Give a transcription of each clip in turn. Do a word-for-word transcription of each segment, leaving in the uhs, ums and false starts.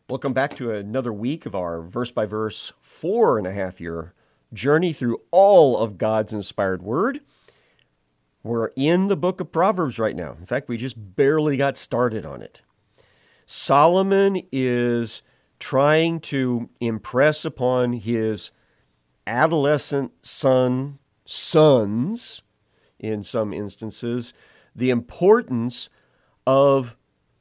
Welcome back to another week of our verse-by-verse, four and a half year journey through all of God's inspired word. We're in the book of Proverbs right now. In fact, we just barely got started on it. Solomon is trying to impress upon his adolescent son, sons, in some instances, the importance of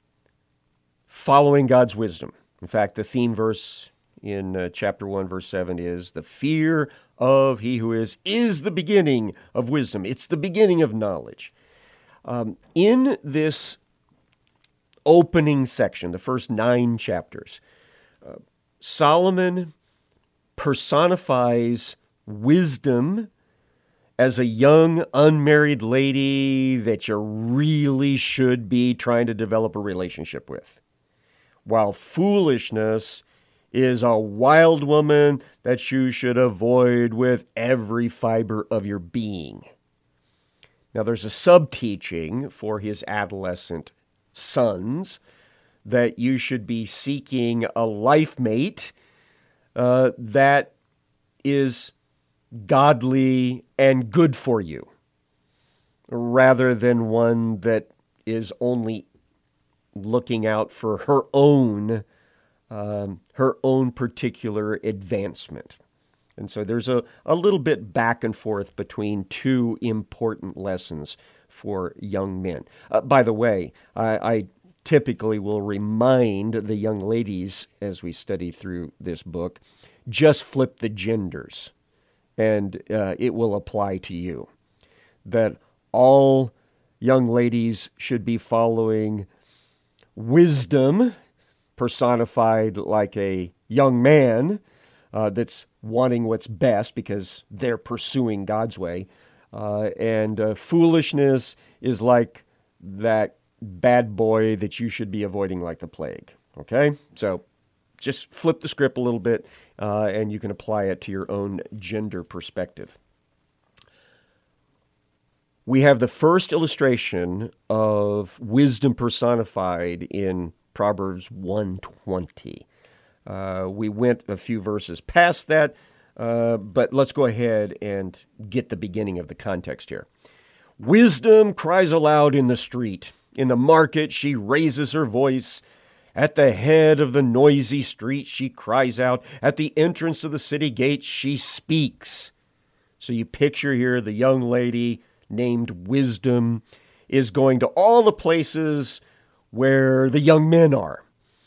following God's wisdom. In fact, the theme verse in uh, chapter one, verse seven is, the fear of he who is, is the beginning of wisdom. It's the beginning of knowledge. Um, in this opening section, the first nine chapters, uh, Solomon personifies wisdom as a young, unmarried lady that you really should be trying to develop a relationship with, while foolishness is a wild woman that you should avoid with every fiber of your being. Now, there's a sub-teaching for his adolescent sons that you should be seeking a life mate uh, that is godly and good for you, rather than one that is only looking out for her own um, her own particular advancement. And so there's a, a little bit back and forth between two important lessons for young men. Uh, by the way, I, I typically will remind the young ladies as we study through this book, just flip the genders, and uh, it will apply to you. That all young ladies should be following wisdom, personified like a young man uh, that's wanting what's best because they're pursuing God's way. Uh, and uh, foolishness is like that bad boy that you should be avoiding like the plague. Okay? So just flip the script a little bit, uh, and you can apply it to your own gender perspective. We have the first illustration of wisdom personified in Proverbs one twenty. Uh, we went a few verses past that, uh, but let's go ahead and get the beginning of the context here. Wisdom cries aloud in the street. In the market she raises her voice. At the head of the noisy street she cries out. At the entrance of the city gate she speaks. So you picture here the young lady named Wisdom is going to all the places where the young men are,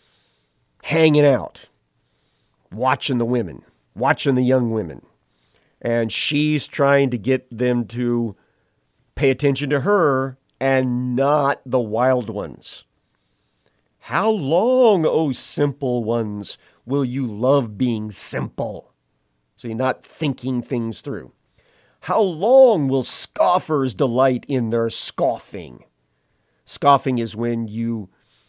hanging out, watching the women, watching the young women. And she's trying to get them to pay attention to her and not the wild ones. How long, O simple ones, will you love being simple? So you're not thinking things through. How long will scoffers delight in their scoffing? Scoffing is when you,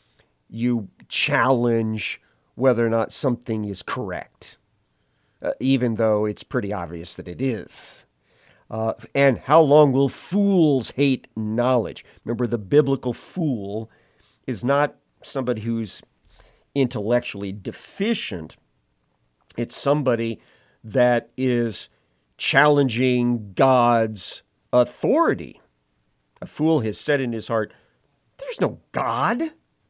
you challenge whether or not something is correct, uh, even though it's pretty obvious that it is. Uh, and how long will fools hate knowledge? Remember, the biblical fool is not somebody who's intellectually deficient. It's somebody that is challenging God's authority. A fool has said in his heart, there's no God.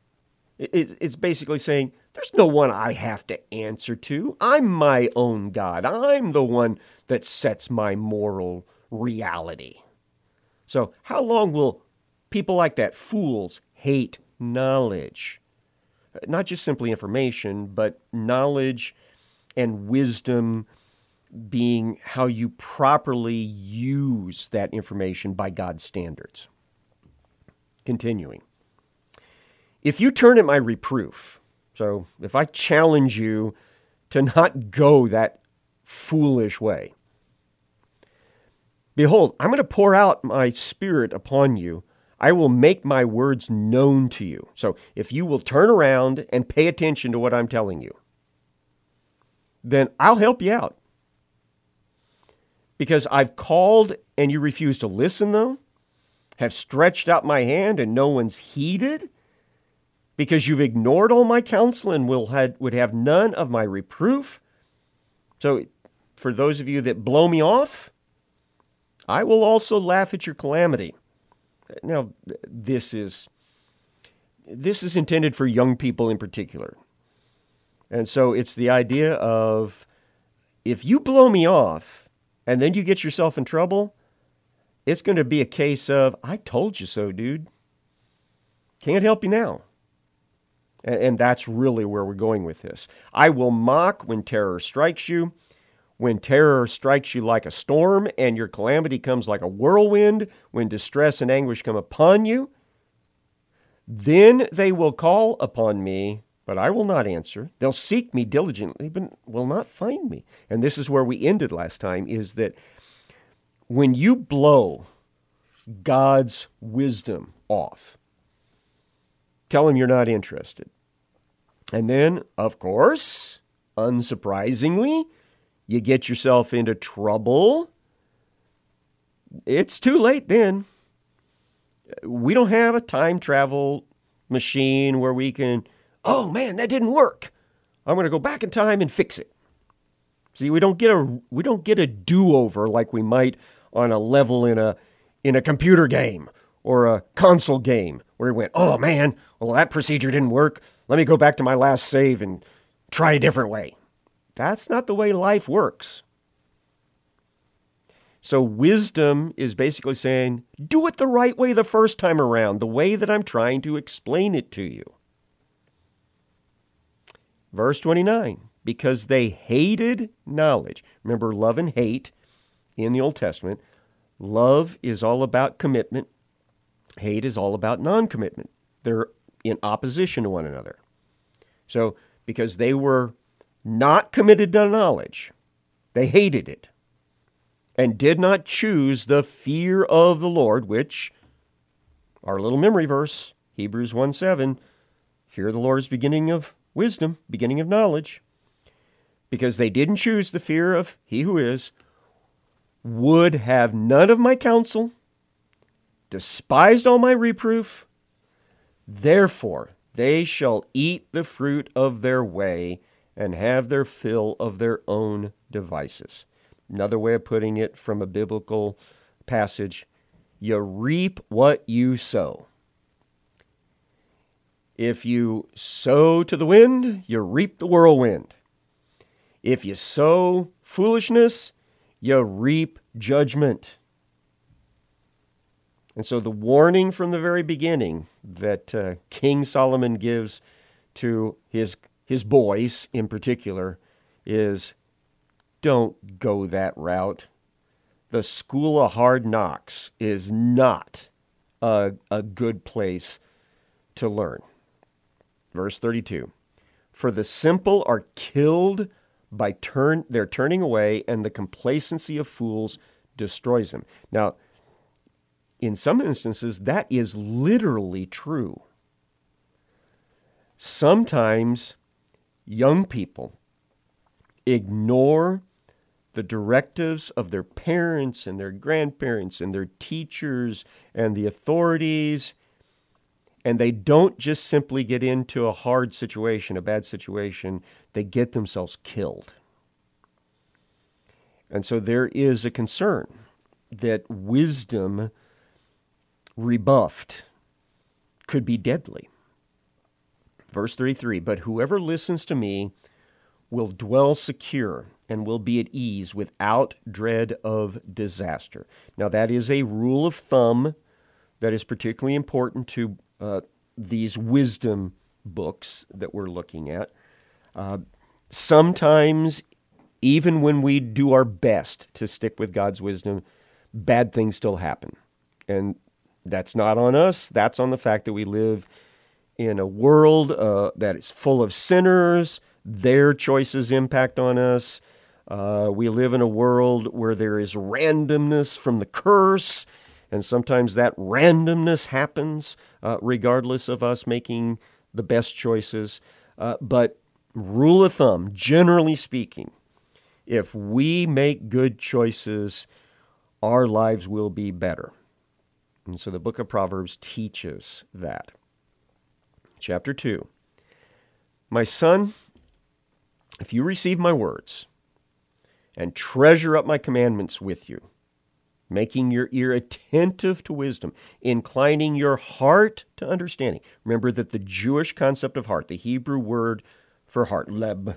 It's basically saying, there's no one I have to answer to. I'm my own God. I'm the one that sets my moral reality. So how long will people like that, fools, hate knowledge? Not just simply information, but knowledge and wisdom being how you properly use that information by God's standards. Continuing. If you turn at my reproof, so if I challenge you to not go that foolish way, behold, I'm going to pour out my spirit upon you. I will make my words known to you. So if you will turn around and pay attention to what I'm telling you, then I'll help you out. Because I've called and you refuse to listen, though, have stretched out my hand and no one's heeded, because you've ignored all my counsel and will had, would have none of my reproof. So for those of you that blow me off, I will also laugh at your calamity. Now, this is this is intended for young people in particular. And so it's the idea of, if you blow me off and then you get yourself in trouble, it's going to be a case of, I told you so, dude. Can't help you now. And that's really where we're going with this. I will mock when terror strikes you. When terror strikes you like a storm and your calamity comes like a whirlwind, when distress and anguish come upon you, then they will call upon me, but I will not answer. They'll seek me diligently, but will not find me. And this is where we ended last time, is that when you blow God's wisdom off, tell him you're not interested. And then, of course, unsurprisingly, you get yourself into trouble. It's too late then. We don't have a time travel machine where we can, oh man, that didn't work. I'm going to go back in time and fix it. See, we don't get a we don't get a do-over like we might on a level in a in a computer game or a console game where we went, oh man, well that procedure didn't work. Let me go back to my last save and try a different way. That's not the way life works. So wisdom is basically saying, do it the right way the first time around, the way that I'm trying to explain it to you. Verse twenty-nine, because they hated knowledge. Remember, love and hate in the Old Testament. Love is all about commitment. Hate is all about non-commitment. They're in opposition to one another. So, because they were not committed to knowledge, they hated it, and did not choose the fear of the Lord, which, our little memory verse, Hebrews one seven, fear of the Lord is beginning of wisdom, beginning of knowledge. Because they didn't choose the fear of he who is, would have none of my counsel, despised all my reproof, therefore they shall eat the fruit of their way and have their fill of their own devices. Another way of putting it from a biblical passage, you reap what you sow. If you sow to the wind, you reap the whirlwind. If you sow foolishness, you reap judgment. And so the warning from the very beginning that uh, King Solomon gives to his, his boys in particular is, don't go that route. The school of hard knocks is not a, a good place to learn. Verse thirty-two, for the simple are killed by turn their turning away, and the complacency of fools destroys them. Now, in some instances, that is literally true. Sometimes young people ignore the directives of their parents and their grandparents and their teachers and the authorities, and they don't just simply get into a hard situation, a bad situation, they get themselves killed. And so there is a concern that wisdom rebuffed could be deadly. Verse thirty-three, but whoever listens to me will dwell secure and will be at ease without dread of disaster. Now that is a rule of thumb that is particularly important to uh, these wisdom books that we're looking at. Uh, sometimes, even when we do our best to stick with God's wisdom, bad things still happen. And that's not on us. That's on the fact that we live in a world uh, that is full of sinners. Their choices impact on us. Uh, we live in a world where there is randomness from the curse, and sometimes that randomness happens uh, regardless of us making the best choices. Uh, but rule of thumb, generally speaking, if we make good choices, our lives will be better. And so the book of Proverbs teaches that. chapter two. My son, if you receive my words and treasure up my commandments with you, making your ear attentive to wisdom, inclining your heart to understanding. Remember that the Jewish concept of heart, the Hebrew word for heart, leb,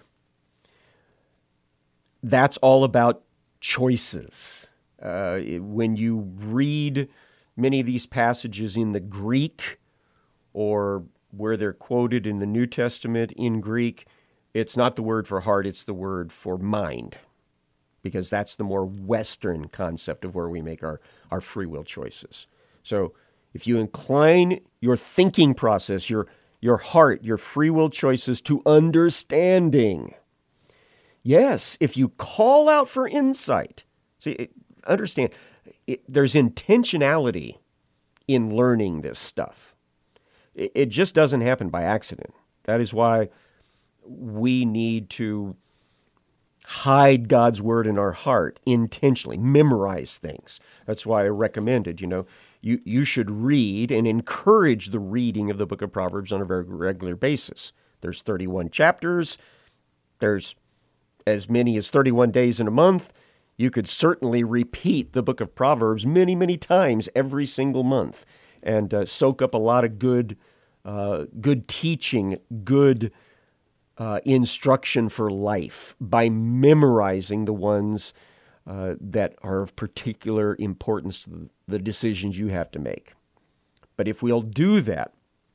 that's all about choices. Uh, when you read many of these passages in the Greek, or where they're quoted in the New Testament in Greek, it's not the word for heart, it's the word for mind, because that's the more Western concept of where we make our, our free will choices. So if you incline your thinking process, your, your heart, your free will choices to understanding, yes, if you call out for insight, see, understand, it, there's intentionality in learning this stuff. It, it just doesn't happen by accident. That is why we need to hide God's word in our heart intentionally, memorize things. That's why I recommended, you know, you, you should read and encourage the reading of the book of Proverbs on a very regular basis. There's thirty-one chapters. There's as many as thirty-one days in a month. You could certainly repeat the book of Proverbs many, many times every single month and uh, soak up a lot of good, uh, good teaching, good Uh, instruction for life by memorizing the ones uh, that are of particular importance to the, the decisions you have to make. But if we'll do that,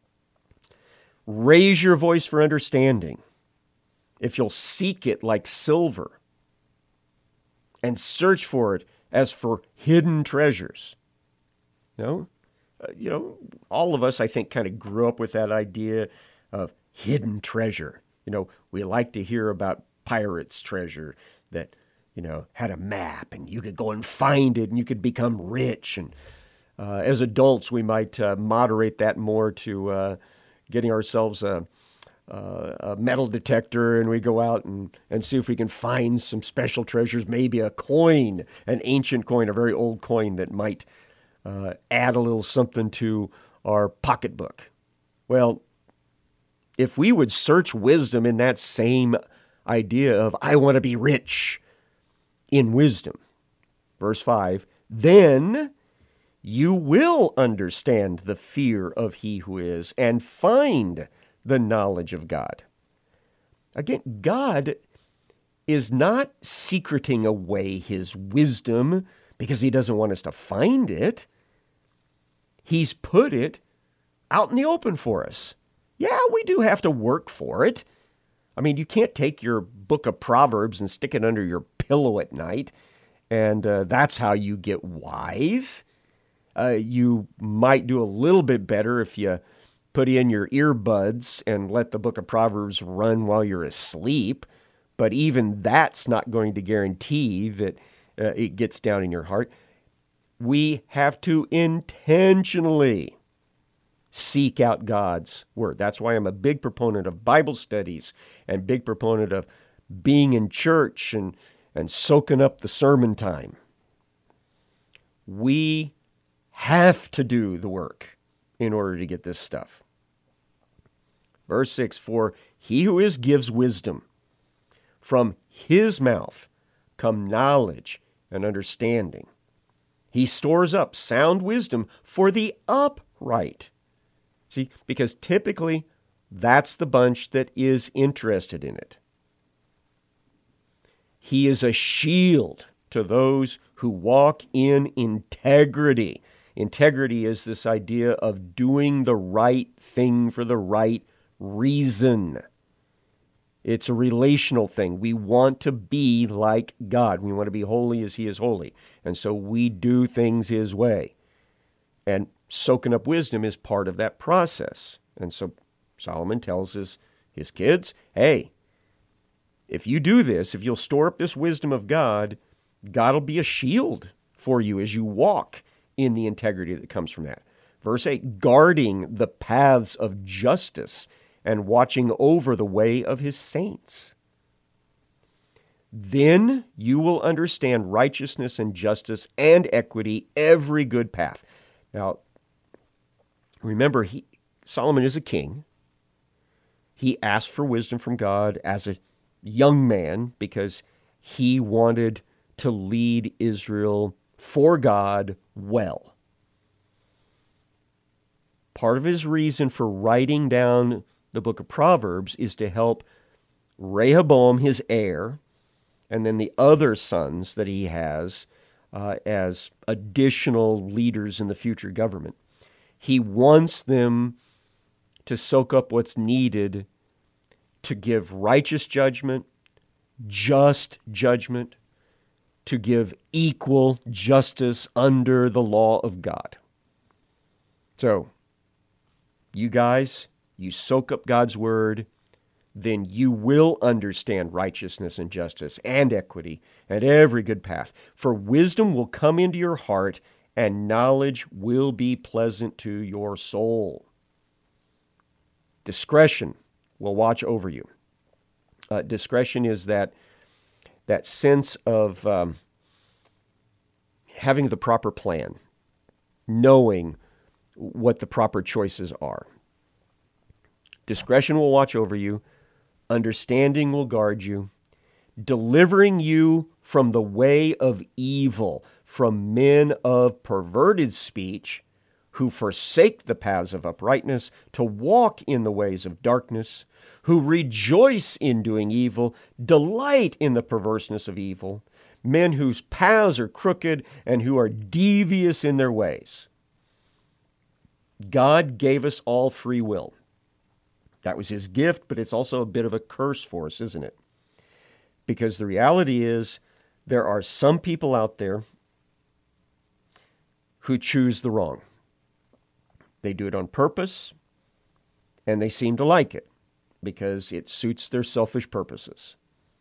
raise your voice for understanding, if you'll seek it like silver and search for it as for hidden treasures, you know, uh, you know, all of us, I think, kind of grew up with that idea of hidden treasure. You know, we like to hear about pirates' treasure that, you know, had a map and you could go and find it and you could become rich. And uh, as adults, we might uh, moderate that more to uh, getting ourselves a, a, a metal detector and we go out and, and see if we can find some special treasures, maybe a coin, an ancient coin, a very old coin that might uh, add a little something to our pocketbook. Well, if we would search wisdom in that same idea of, I want to be rich in wisdom, verse five, then you will understand the fear of he who is and find the knowledge of God. Again, God is not secreting away his wisdom because he doesn't want us to find it. He's put it out in the open for us. Yeah, we do have to work for it. I mean, you can't take your book of Proverbs and stick it under your pillow at night, and uh, that's how you get wise. Uh, you might do a little bit better if you put in your earbuds and let the book of Proverbs run while you're asleep, but even that's not going to guarantee that uh, it gets down in your heart. We have to intentionally seek out God's word. That's why I'm a big proponent of Bible studies and big proponent of being in church and, and soaking up the sermon time. We have to do the work in order to get this stuff. Verse six, for he who is gives wisdom. From his mouth come knowledge and understanding. He stores up sound wisdom for the upright. See, because typically that's the bunch that is interested in it. He is a shield to those who walk in integrity. Integrity is this idea of doing the right thing for the right reason. It's a relational thing. We want to be like God. We want to be holy as he is holy. And so we do things his way. And soaking up wisdom is part of that process. And so Solomon tells his, his kids, hey, if you do this, if you'll store up this wisdom of God, God will be a shield for you as you walk in the integrity that comes from that. Verse eight, guarding the paths of justice and watching over the way of his saints. Then you will understand righteousness and justice and equity, every good path. Now, remember, he, Solomon is a king, He asked for wisdom from God as a young man because he wanted to lead Israel for God well. Part of his reason for writing down the book of Proverbs is to help Rehoboam, his heir, and then the other sons that he has uh, as additional leaders in the future government. He wants them to soak up what's needed to give righteous judgment, just judgment, to give equal justice under the law of God. So, you guys, you soak up God's word, then you will understand righteousness and justice and equity and every good path. For wisdom will come into your heart, and knowledge will be pleasant to your soul. Discretion will watch over you. Uh, discretion is that that sense of um, having the proper plan, knowing what the proper choices are. Discretion will watch over you. Understanding will guard you, delivering you from the way of evil, from men of perverted speech, who forsake the paths of uprightness, to walk in the ways of darkness, who rejoice in doing evil, delight in the perverseness of evil, men whose paths are crooked and who are devious in their ways. God gave us all free will. That was his gift, but it's also a bit of a curse for us, isn't it? Because the reality is there are some people out there who choose the wrong. They do it on purpose, and they seem to like it because it suits their selfish purposes.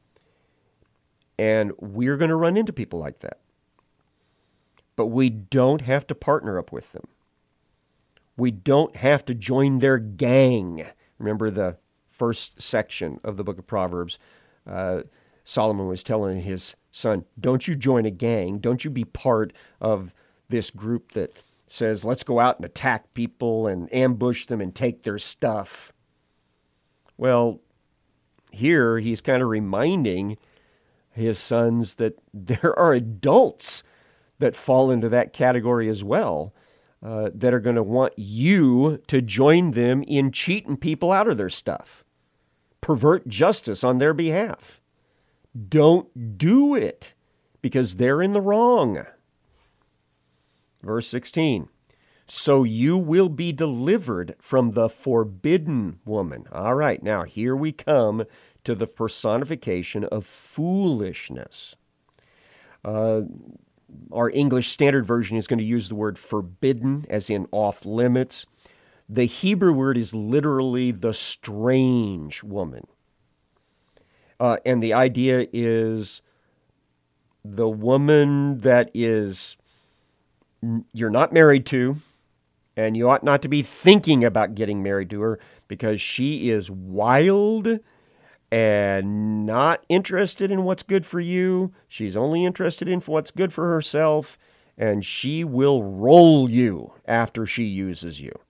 And we're going to run into people like that. But we don't have to partner up with them. We don't have to join their gang. Remember the first section of the book of Proverbs, uh, Solomon was telling his son, don't you join a gang. Don't you be part of this group that says, let's go out and attack people and ambush them and take their stuff. Well, here he's kind of reminding his sons that there are adults that fall into that category as well. Uh, that are going to want you to join them in cheating people out of their stuff. Pervert justice on their behalf. Don't do it because they're in the wrong. Verse sixteen, so you will be delivered from the forbidden woman. All right, now here we come to the personification of foolishness. Uh, Our English Standard Version is going to use the word forbidden, as in off limits. The Hebrew word is literally the strange woman. Uh, and the idea is the woman that is you're not married to, and you ought not to be thinking about getting married to her because she is wild and not interested in what's good for you. She's only interested in what's good for herself, and she will roll you after she uses you.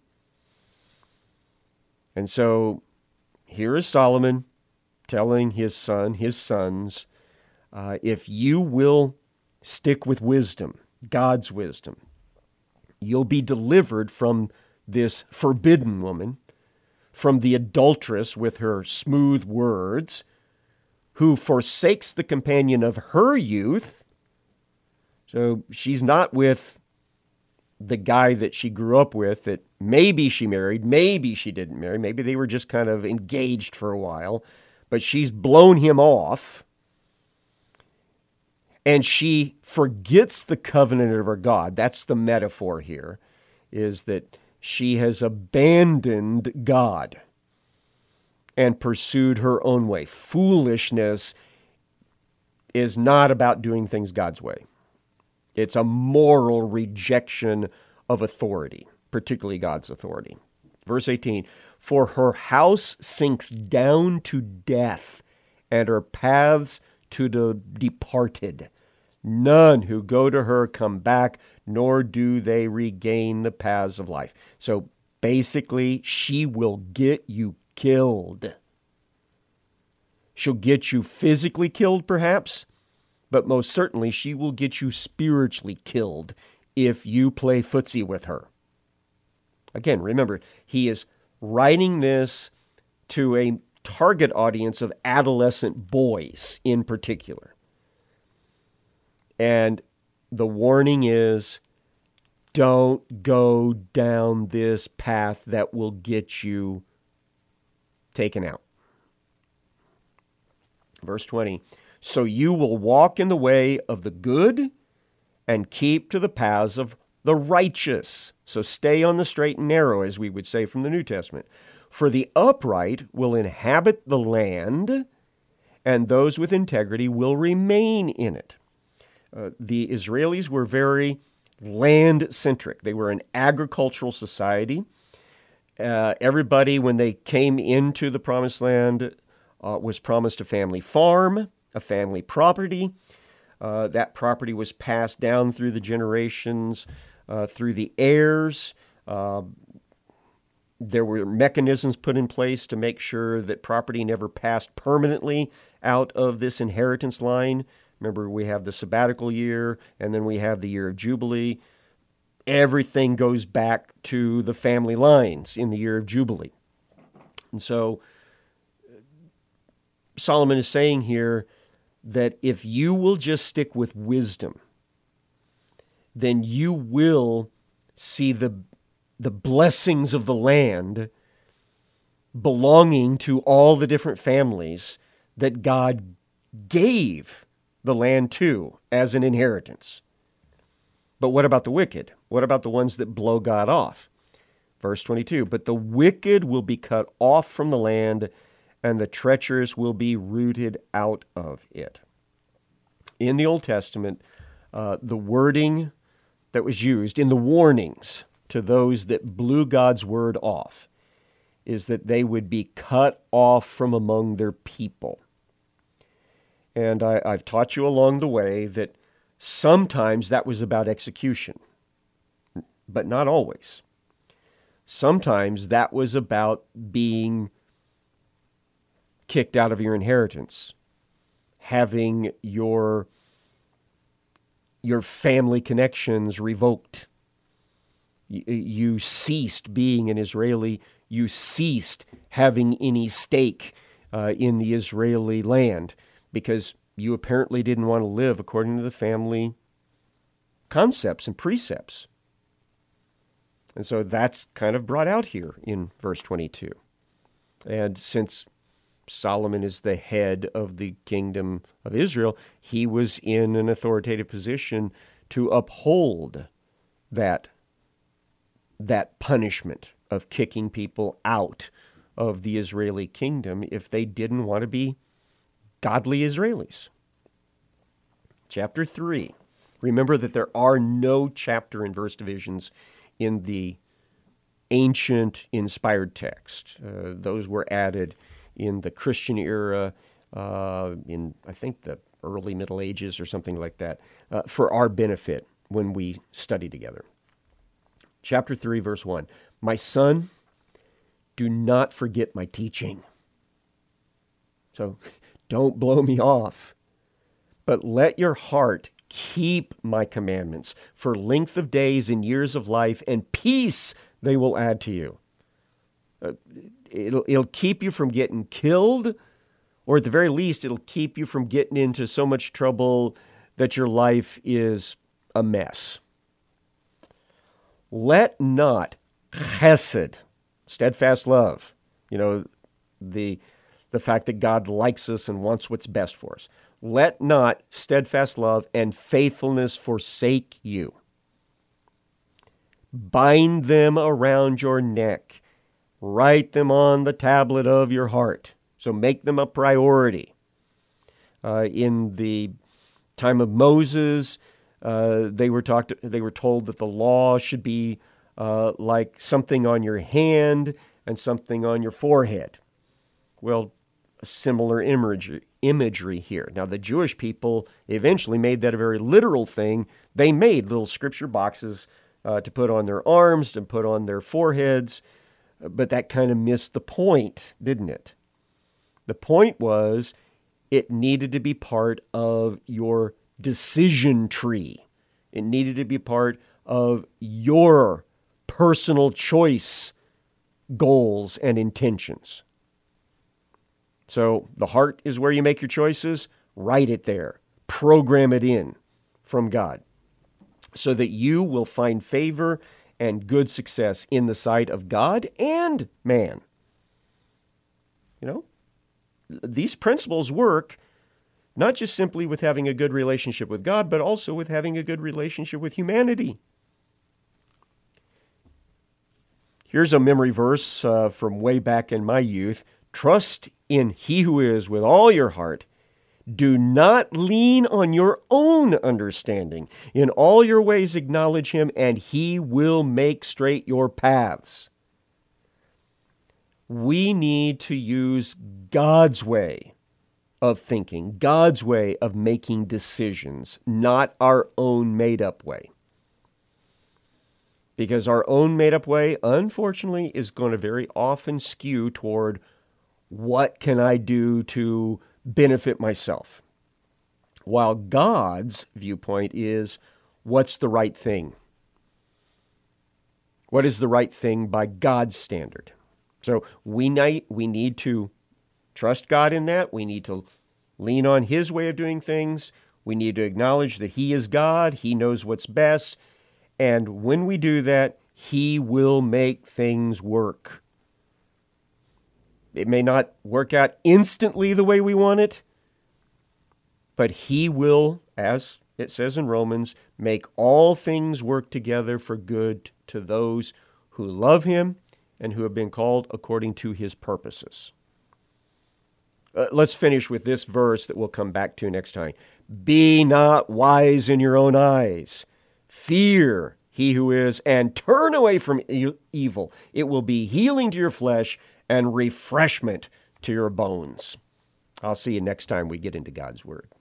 And so here is Solomon telling his son, his sons, uh, if you will stick with wisdom, God's wisdom, you'll be delivered from this forbidden woman, from the adulteress with her smooth words, who forsakes the companion of her youth. So she's not with the guy that she grew up with that maybe she married, maybe she didn't marry, maybe they were just kind of engaged for a while, but she's blown him off. And she forgets the covenant of her God. That's the metaphor here, is that she has abandoned God and pursued her own way. Foolishness is not about doing things God's way. It's a moral rejection of authority, particularly God's authority. Verse eighteen, for her house sinks down to death, and her paths to the departed. None who go to her come back, nor do they regain the paths of life. So basically, she will get you killed. She'll get you physically killed, perhaps, but most certainly she will get you spiritually killed if you play footsie with her. Again, remember, he is writing this to a target audience of adolescent boys in particular. And the warning is, don't go down this path that will get you taken out. Verse twenty, so you will walk in the way of the good and keep to the paths of the righteous. So stay on the straight and narrow, as we would say from the New Testament. For the upright will inhabit the land, and those with integrity will remain in it. Uh, the Israelis were very land-centric. They were an agricultural society. Uh, everybody, when they came into the Promised Land, uh, was promised a family farm, a family property. Uh, that property was passed down through the generations, uh, through the heirs. Uh, there were mechanisms put in place to make sure that property never passed permanently out of this inheritance line. Remember, we have the sabbatical year, and then we have the year of Jubilee. Everything goes back to the family lines in the year of Jubilee. And so Solomon is saying here that if you will just stick with wisdom, then you will see the, the blessings of the land belonging to all the different families that God gave the land to as an inheritance. But what about the wicked? What about the ones that blow God off? Verse twenty-two, but the wicked will be cut off from the land, and the treacherous will be rooted out of it. In the Old Testament, uh, the wording that was used in the warnings to those that blew God's word off is that they would be cut off from among their people. And I, I've taught you along the way that sometimes that was about execution, but not always. Sometimes that was about being kicked out of your inheritance, having your, your family connections revoked. You, you ceased being an Israeli. You ceased having any stake uh, in the Israeli land, because you apparently didn't want to live according to the family concepts and precepts. And so that's kind of brought out here in verse twenty-two. And since Solomon is the head of the kingdom of Israel, he was in an authoritative position to uphold that, that punishment of kicking people out of the Israeli kingdom if they didn't want to be godly Israelis. Chapter three. Remember that there are no chapter and verse divisions in the ancient inspired text. Uh, those were added in the Christian era, uh, in, I think, the early Middle Ages or something like that, uh, for our benefit when we study together. Chapter three, verse one. My son, do not forget my teaching. So, don't blow me off, but let your heart keep my commandments. For length of days and years of life and peace they will add to you. Uh, it'll, it'll keep you from getting killed, or at the very least, it'll keep you from getting into so much trouble that your life is a mess. Let not chesed, steadfast love, you know, the... the fact that God likes us and wants what's best for us. Let not steadfast love and faithfulness forsake you. Bind them around your neck. Write them on the tablet of your heart. So make them a priority. Uh, in the time of Moses, uh, they were talked. They were told that the law should be uh, like something on your hand and something on your forehead. Well, a similar imagery, imagery here. Now, the Jewish people eventually made that a very literal thing. They made little scripture boxes uh, to put on their arms, to put on their foreheads. But that kind of missed the point, didn't it? The point was it needed to be part of your decision tree. It needed to be part of your personal choice goals and intentions. So the heart is where you make your choices. Write it there. Program it in from God so that you will find favor and good success in the sight of God and man. You know, these principles work not just simply with having a good relationship with God, but also with having a good relationship with humanity. Here's a memory verse uh, from way back in my youth. Trust in He who is with all your heart. Do not lean on your own understanding. In all your ways acknowledge Him, and He will make straight your paths. We need to use God's way of thinking, God's way of making decisions, not our own made-up way. Because our own made-up way, unfortunately, is going to very often skew toward what can I do to benefit myself? While God's viewpoint is, what's the right thing? What is the right thing by God's standard? So we need, we need to trust God in that. We need to lean on His way of doing things. We need to acknowledge that He is God. He knows what's best. And when we do that, He will make things work. It may not work out instantly the way we want it, but He will, as it says in Romans, make all things work together for good to those who love Him and who have been called according to His purposes. Uh, let's finish with this verse that we'll come back to next time. Be not wise in your own eyes. Fear He who is, and turn away from e- evil. It will be healing to your flesh and refreshment to your bones. I'll see you next time we get into God's Word.